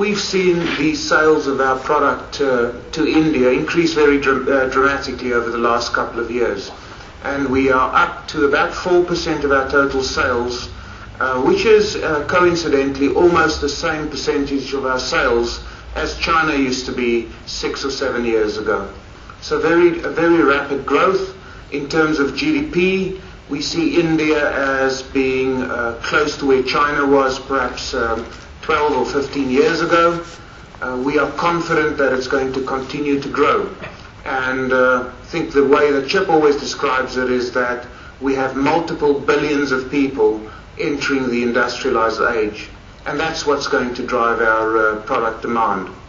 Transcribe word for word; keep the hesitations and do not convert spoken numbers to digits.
we've seen the sales of our product uh, to India increase very dr uh, dramatically over the last couple of years. And we are up to about four percent of our total sales, uh, which is uh, coincidentally almost the same percentage of our sales as China used to be six or seven years ago. So very, a very rapid growth. In terms of G D P, we see India as being uh, close to where China was perhaps um, twelve or fifteen years ago. Uh, we are confident that it's going to continue to grow. And uh, I think the way that Chip always describes it is that we have multiple billions of people entering the industrialized age. And that's what's going to drive our uh, product demand.